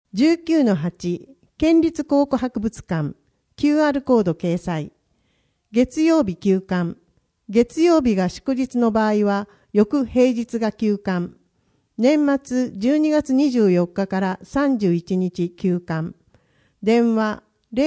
19-8 県立考古博物館 QR コード掲載。月曜日休館。月曜日が祝日の場合は翌平日が休館。年末12月24日から31日休館。電話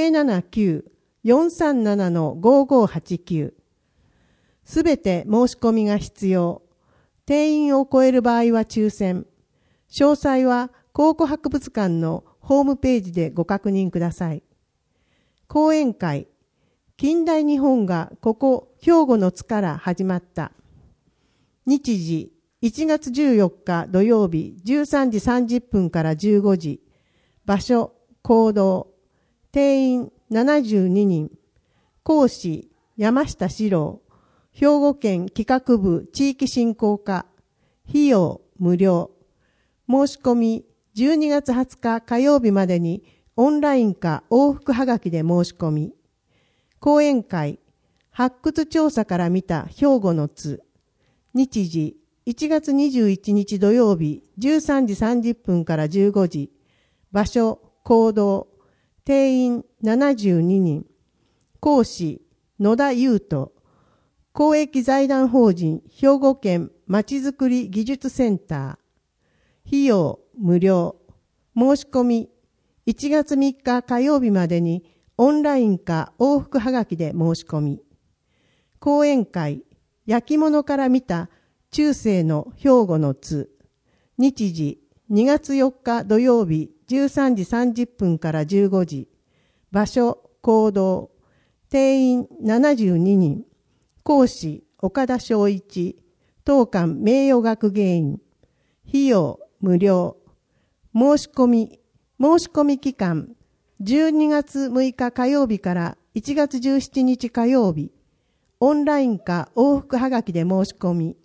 079-437-5589。すべて申し込みが必要。定員を超える場合は抽選。詳細は考古博物館のホームページでご確認ください。講演会。近代日本がここ兵庫の津から始まった。日時1月14日土曜日13時30分から15時。場所、講堂。定員72人。講師、山下史郎。兵庫県企画部地域振興課。費用、無料。申し込み、12月20日火曜日までにオンラインか往復はがきで申し込み。講演会、発掘調査から見た兵庫の津。日時、1月21日土曜日13時30分から15時。場所、講堂。定員72人。講師、野田優斗。公益財団法人兵庫県まちづくり技術センター。費用無料。申し込み1月3日火曜日までにオンラインか往復はがきで申し込み。講演会、焼き物から見た中世の兵庫の津。日時2月4日土曜日13時30分から15時。場所、講堂。定員72人。講師、岡田昭一。当館名誉学芸員。費用無料。申し込み期間、12月6日火曜日から1月17日火曜日。オンラインか往復はがきで申し込み。